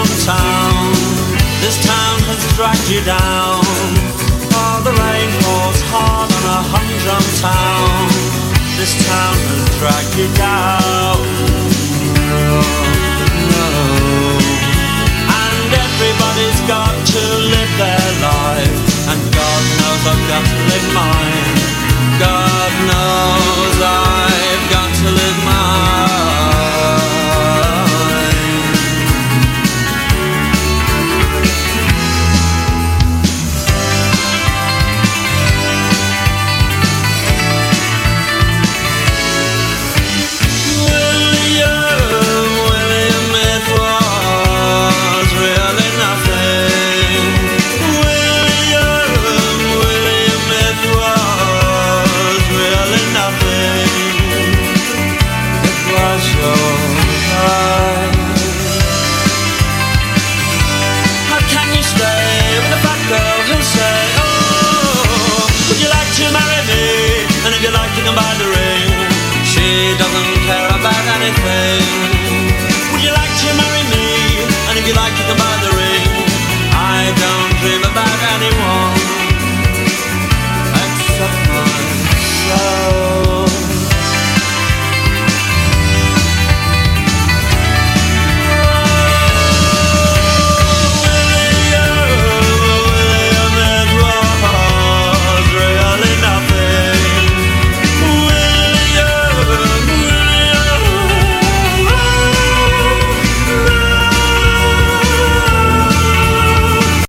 humdrum town. This town has dragged you down. Oh, the rain falls hard on a humdrum town. This town has dragged you down. No. And everybody's got to live their life, and God knows I've got to live mine. God knows I've got to live mine. You like to come by the ring. She doesn't care about anything. Would you like to marry me? And if you like to come by the ring, I don't dream about anyone.